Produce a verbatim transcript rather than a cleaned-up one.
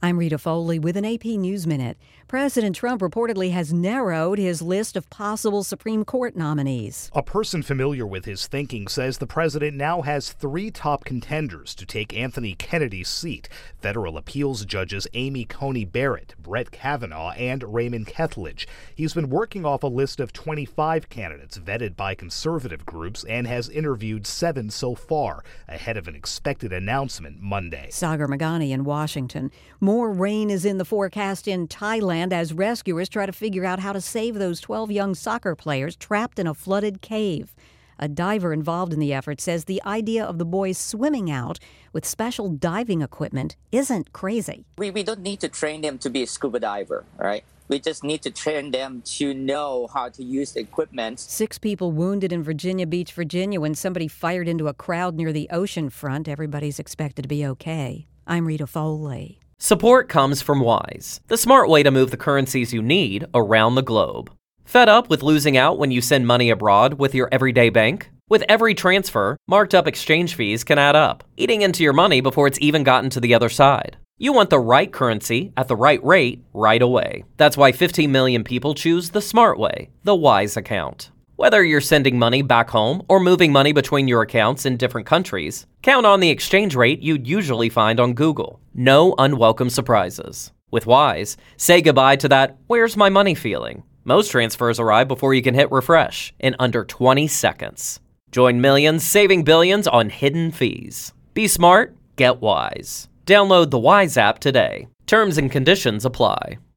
I'm Rita Foley with an A P News Minute. President Trump reportedly has narrowed his list of possible Supreme Court nominees. A person familiar with his thinking says the president now has three top contenders to take Anthony Kennedy's seat: federal appeals judges Amy Coney Barrett, Brett Kavanaugh, and Raymond Kethledge. He's been working off a list of twenty-five candidates vetted by conservative groups and has interviewed seven so far, ahead of an expected announcement Monday. Sagar Meghani in Washington. More rain is in the forecast in Thailand as rescuers try to figure out how to save those twelve young soccer players trapped in a flooded cave. A diver involved in the effort says the idea of the boys swimming out with special diving equipment isn't crazy. We, we don't need to train them to be a scuba diver, right? We just need to train them to know how to use the equipment. Six people wounded in Virginia Beach, Virginia, when somebody fired into a crowd near the ocean front. Everybody's expected to be okay. I'm Rita Foley. Support comes from Wise, the smart way to move the currencies you need around the globe. Fed up with losing out when you send money abroad with your everyday bank? With every transfer, marked up exchange fees can add up, eating into your money before it's even gotten to the other side. You want the right currency at the right rate right away. That's why fifteen million people choose the smart way, the Wise account. Whether you're sending money back home or moving money between your accounts in different countries, count on the exchange rate you'd usually find on Google. No unwelcome surprises. With Wise, say goodbye to that "where's my money" feeling. Most transfers arrive before you can hit refresh in under twenty seconds. Join millions saving billions on hidden fees. Be smart, get Wise. Download the Wise app today. Terms and conditions apply.